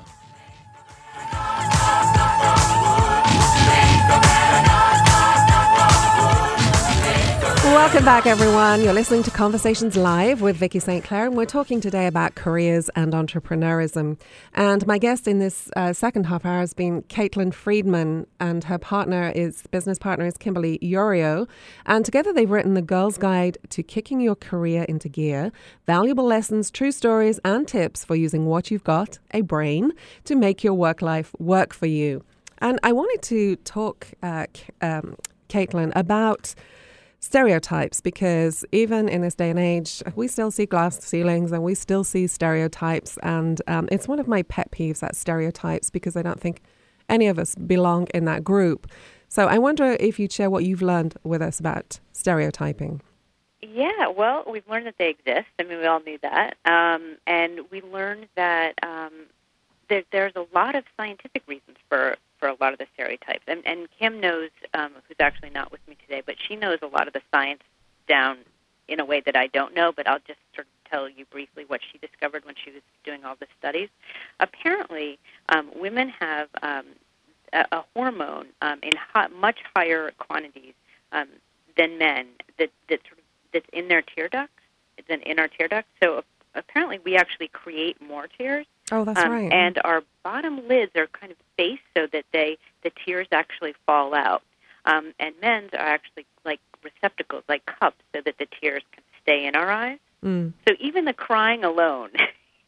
Welcome back, everyone. You're listening to Conversations Live with Vicki Saint Clair, and we're talking today about careers and entrepreneurism. And my guest in this uh, second half hour has been Caitlin Friedman, and her partner is business partner is Kimberly Yorio. And together they've written The Girl's Guide to Kicking Your Career into Gear, valuable lessons, true stories, and tips for using what you've got, a brain, to make your work life work for you. And I wanted to talk, uh, um, Caitlin, about stereotypes, because even in this day and age, we still see glass ceilings and we still see stereotypes. And um, it's one of my pet peeves, that stereotypes, because I don't think any of us belong in that group. So I wonder if you'd share what you've learned with us about stereotyping. Yeah, well, we've learned that they exist. I mean, we all knew that. Um, and we learned that um, there, there's a lot of scientific reasons for for a lot of the stereotypes. And, and Kim knows, um, who's actually not with me today, but she knows a lot of the science down in a way that I don't know, but I'll just sort of tell you briefly what she discovered when she was doing all the studies. Apparently, um, women have um, a, a hormone um, in hot, much higher quantities um, than men that, that sort of, that's in their tear ducts, than in our tear ducts. So apparently we actually create more tears. Oh, that's um, right. And our bottom lids are kind of spaced so that they the tears actually fall out. Um, and men's are actually like receptacles, like cups, so that the tears can stay in our eyes. Mm. So even the crying alone,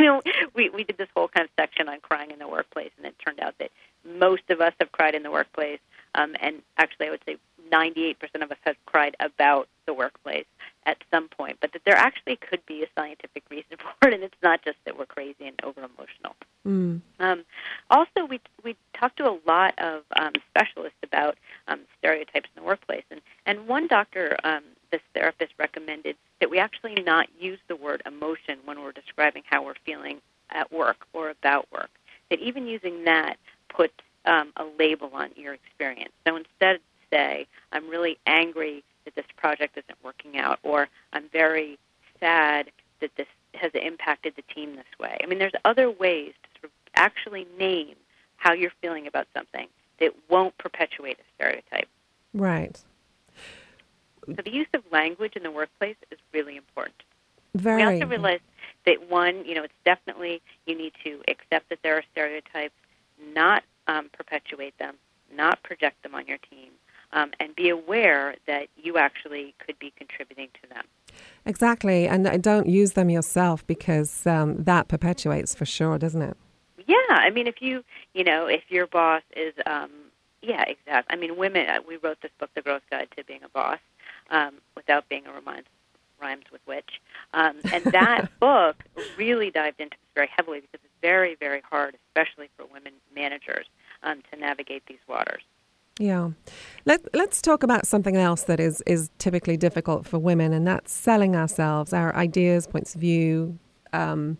we, we did this whole kind of section on crying in the workplace, and it turned out that most of us have cried in the workplace, um, and actually I would say ninety-eight percent of us have cried about the workplace at some point, but that there actually could be a scientific reason for it, and it's not just that we're crazy and over-emotional. Mm. Um, also, we we talked to a lot of um, specialists about um, stereotypes in the workplace, and, and one doctor, um, this therapist, recommended that we actually not use the word emotion when we're describing how we're feeling at work or about work, that even using that puts um, a label on your experience. So instead say, I'm really angry that this project isn't working out, or I'm very sad that this has impacted the team this way. I mean, there's other ways to sort of actually name how you're feeling about something that won't perpetuate a stereotype. Right. So the use of language in the workplace is really important. Very. We also realize that, one, you know, it's definitely, you need to accept that there are stereotypes, not um, perpetuate them, not project them on your team, um, and be aware that you actually could be contributing to them. Exactly, and don't use them yourself, because um, that perpetuates for sure, doesn't it? Yeah, I mean, if you, you know, if your boss is, um, yeah, exactly. I mean, women, uh, we wrote this book, The Growth Guide to Being a Boss, um, without being a rhymes, rhymes with which. Um, and that book really dived into this very heavily, because it's very, very hard, especially for women managers, um, to navigate these waters. Yeah. Let, let's talk about something else that is, is typically difficult for women, and that's selling ourselves, our ideas, points of view, um,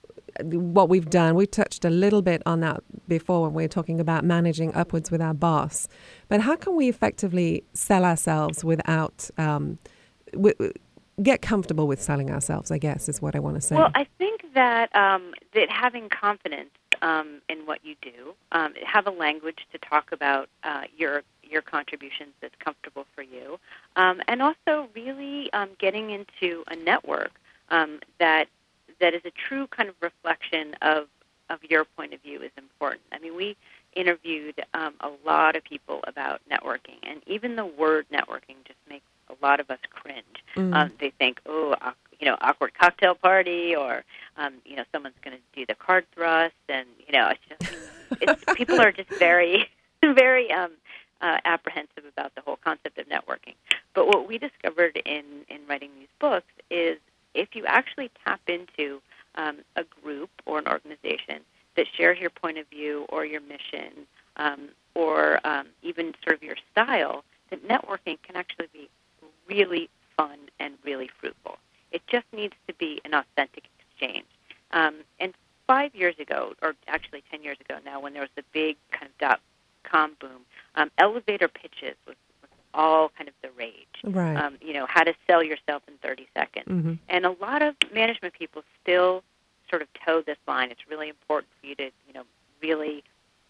what we've done. We touched a little bit on that before when we were talking about managing upwards with our boss. But how can we effectively sell ourselves without, um, w- get comfortable with selling ourselves, I guess, is what I want to say. Well, I think that um, that having confidence um, in what you do, um, have a language to talk about uh, your your contributions that's comfortable for you, um, and also really um, getting into a network um, that that is a true kind of reflection of, of your point of view is important. I mean, we interviewed um, a lot of people about networking, and even the word networking just makes a lot of us cringe. Mm. Um, they think, oh, you know, awkward cocktail party, or, um, you know, someone's going to do the card thrust, and, you know, it's just, it's, people are just very, very um, uh, apprehensive about the whole concept of networking. But what we discovered in, in writing these books is if you actually tap into um, a group or an organization that shares your point of view or your mission um, or um, even sort of your style, that networking can actually be really fun and really fruitful. It just needs to be an authentic exchange. Um, and five years ago, or actually ten years ago now, when there was the big kind of dot-com boom, um, elevator pitches was all kind of the rage. Right. Um, you know, how to sell yourself in thirty seconds. Mm-hmm. And a lot of management people still sort of toe this line. It's really important for you to, you know, really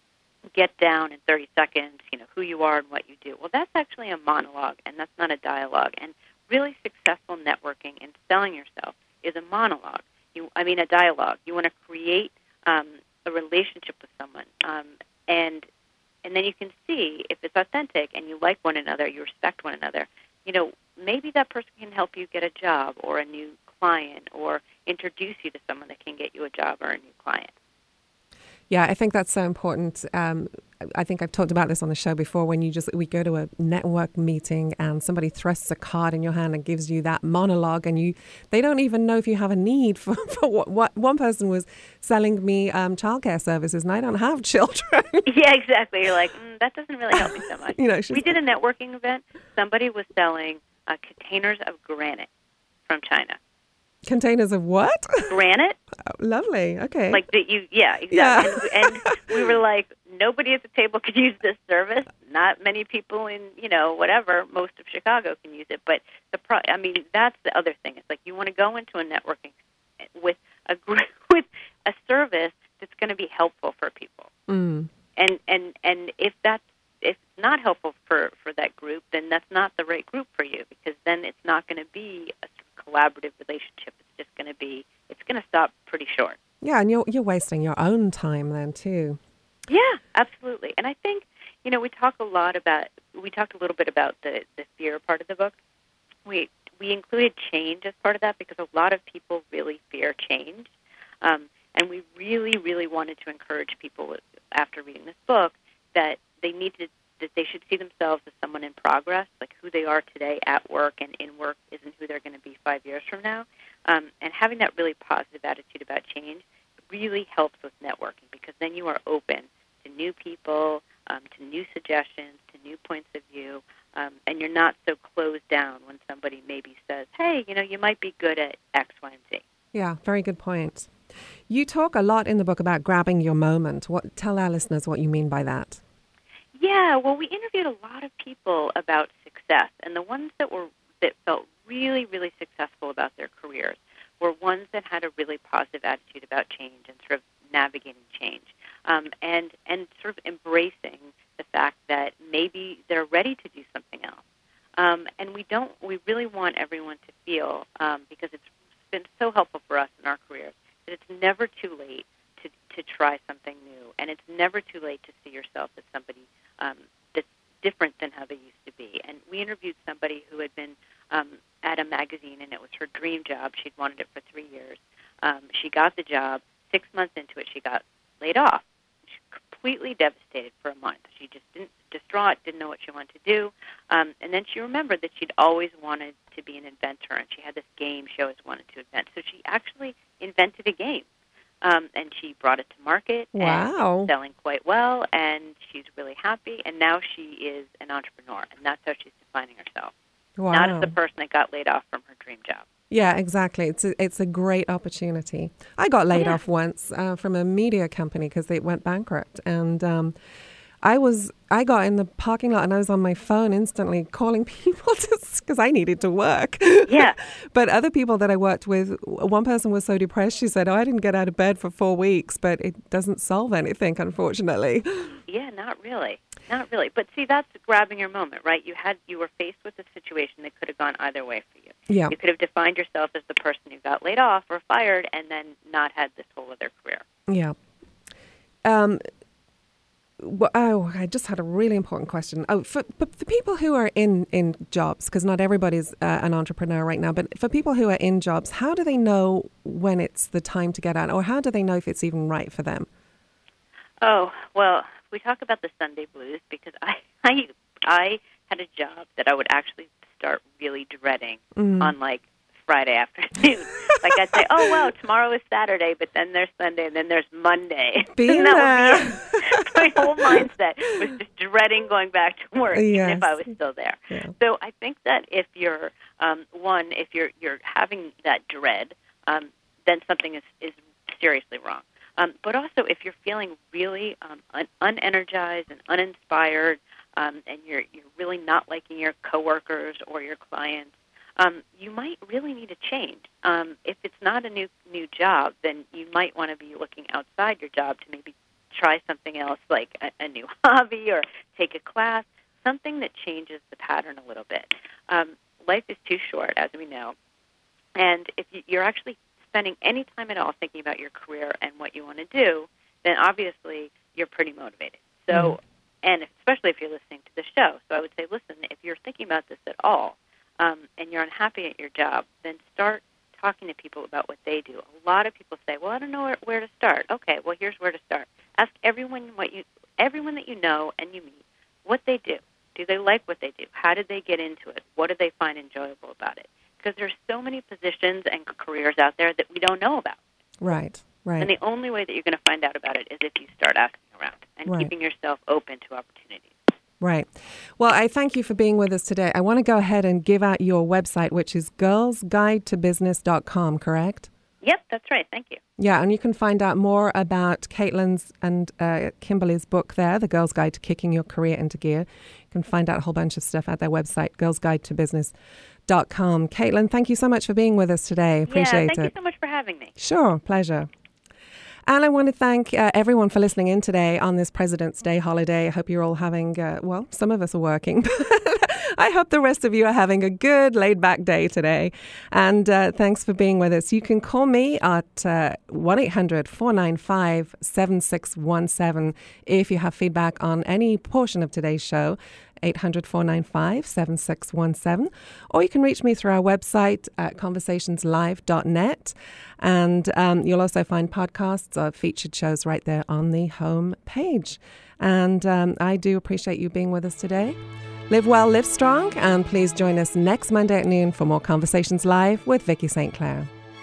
get down in thirty seconds, you know, who you are and what you do. Well, that's actually a monologue, and that's not a dialogue. And really successful networking and selling yourself is a monologue. You, I mean, a dialogue. You want to create um, a relationship with someone, um, and and then you can see if it's authentic and you like one another, you respect one another. You know, maybe that person can help you get a job or a new client, or introduce you to someone that can get you a job or a new client. Yeah, I think that's so important. Um, I think I've talked about this on the show before. When you just we go to a network meeting and somebody thrusts a card in your hand and gives you that monologue, and you they don't even know if you have a need for, for what, what one person was selling me um, childcare services, and I don't have children. Yeah, exactly. You're like, mm, that doesn't really help me so much. You know, we did a networking event. Somebody was selling uh, containers of granite from China. Containers of what? Granite. Oh, lovely. Okay. Like that you, yeah, exactly. Yeah. And, and we were like, nobody at the table could use this service. Not many people in, you know, whatever, most of Chicago can use it. But the pro, I mean, that's the other thing. It's like you want to go into a networking with a group, with a service that's going to be helpful for people. Mm. And and and if that's if it's not helpful for, for that group, then that's not the right group for you, because then it's not going to be a collaborative relationship. It's just going to be, it's going to stop pretty short. Yeah, and you're you're wasting your own time then too. Yeah, absolutely. And I think, you know, we talk a lot about, we talked a little bit about the, the fear part of the book. We we included change as part of that because a lot of people really fear change. Um, And we really, really wanted to encourage people after reading this book that they need to, that they should see themselves as someone in progress, like who they are today at work and in work isn't who they're going to be five years from now. Um, and having that really positive attitude about change really helps with networking, because then you are open to new people, um, to new suggestions, to new points of view, um, and you're not so closed down when somebody maybe says, hey, you know, you might be good at X, Y, and Z. Yeah, very good point. You talk a lot in the book about grabbing your moment. What, tell our listeners what you mean by that. Yeah, well, we interviewed a lot of people about success, and the ones that were that felt really, really successful about their careers were ones that had a really positive attitude about change and sort of navigating change, um, and and sort of embracing the fact that maybe they're ready to do something else. Um, and we don't. We really want everyone to feel, um, because it's been so helpful for us in our careers, that it's never too late to to try something new, and it's never too late to see yourself as somebody um, that's different than how they used to be. And we interviewed somebody who had been um, at a magazine, and it was her dream job. She'd wanted it for three years. Um, she got the job. Six months into it, she got laid off. She was completely devastated for a month. She just didn't, distraught, didn't know what she wanted to do. Um, and then she remembered that she'd always wanted to be an inventor, and she had this game she always wanted to invent. So she actually invented a game. Um, and she brought it to market, wow. and it's selling quite well, and she's really happy, and now she is an entrepreneur, and that's how she's defining herself. Wow. Not as the person that got laid off from her dream job. Yeah, exactly. It's a, it's a great opportunity. I got laid yeah. off once uh, from a media company because they went bankrupt, and um, I was I got in the parking lot and I was on my phone instantly calling people because I needed to work. Yeah. But other people that I worked with, one person was so depressed, she said, oh, I didn't get out of bed for four weeks, but it doesn't solve anything, unfortunately. Yeah, not really. Not really. But see, that's grabbing your moment, right? You had you were faced with a situation that could have gone either way for you. Yeah. You could have defined yourself as the person who got laid off or fired and then not had this whole other career. Yeah. Um. Well, oh, I just had a really important question. Oh, for, but for people who are in, in jobs, because not everybody's uh, an entrepreneur right now, but for people who are in jobs, how do they know when it's the time to get out, or how do they know if it's even right for them? Oh, well, we talk about the Sunday blues because I I, I had a job that I would actually start really dreading mm. on, like, Friday afternoon. Like I'd say, oh, well, tomorrow is Saturday, but then there's Sunday, and then there's Monday. Been that would be my whole mindset was just dreading going back to work, yes. even if I was still there. Yeah. So I think that if you're, um, one, if you're you're having that dread, um, then something is, is seriously wrong. Um, but also, if you're feeling really um, un- unenergized and uninspired, um, and you're you're really not liking your coworkers or your clients, Um, you might really need a change. Um, if it's not a new new job, then you might want to be looking outside your job to maybe try something else, like a, a new hobby or take a class, something that changes the pattern a little bit. Um, life is too short, as we know, and if you, you're actually spending any time at all thinking about your career and what you want to do, then obviously you're pretty motivated. So, mm-hmm. and especially if you're listening to the show. So I would say, listen, if you're thinking about this at all, Um, and you're unhappy at your job, then start talking to people about what they do. A lot of people say, well, I don't know where, where to start. Okay, well, here's where to start. Ask everyone what you, everyone that you know and you meet what they do. Do they like what they do? How did they get into it? What do they find enjoyable about it? Because there's so many positions and careers out there that we don't know about. Right, right. And the only way that you're going to find out about it is if you start asking around and right. keeping yourself open to opportunities. Right. Well, I thank you for being with us today. I want to go ahead and give out your website, which is girls guide to business dot com, correct? Yep, that's right. Thank you. Yeah, and you can find out more about Caitlin's and uh, Kimberly's book there, The Girl's Guide to Kicking Your Career into Gear. You can find out a whole bunch of stuff at their website, girls guide to business dot com. Caitlin, thank you so much for being with us today. Appreciate it. Yeah, thank it. you so much for having me. Sure, pleasure. And I want to thank uh, everyone for listening in today on this President's Day holiday. I hope you're all having, uh, well, some of us are working. I hope the rest of you are having a good laid-back day today. And uh, thanks for being with us. You can call me at uh, one eight hundred, four nine five, seven six one seven if you have feedback on any portion of today's show. eight hundred, four nine five, seven six one seven. Or you can reach me through our website at conversations live dot net. And um, you'll also find podcasts of featured shows right there on the home page. And um, I do appreciate you being with us today. Live well, live strong, and please join us next Monday at noon for more Conversations Live with Vicki Saint Clair.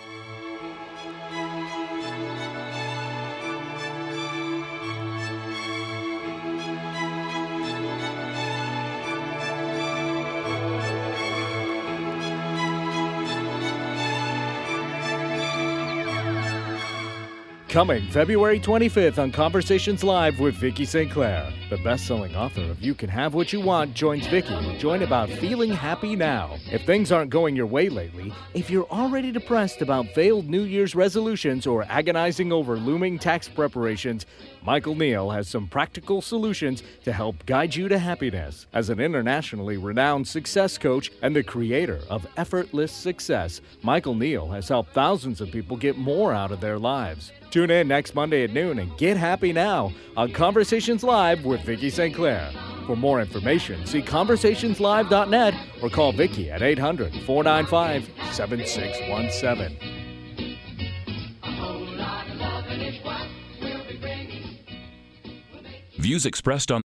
Coming February twenty-fifth on Conversations Live with Vicki Saint Clair. The best-selling author of You Can Have What You Want joins Vicki to join about feeling happy now. If things aren't going your way lately, if you're already depressed about failed New Year's resolutions or agonizing over looming tax preparations, Michael Neal has some practical solutions to help guide you to happiness. As an internationally renowned success coach and the creator of Effortless Success, Michael Neal has helped thousands of people get more out of their lives. Tune in next Monday at noon and get happy now on Conversations Live with Vicki Saint Clair. For more information, see conversations live dot net or call Vicki at eight hundred, four nine five, seven six one seven. Views expressed on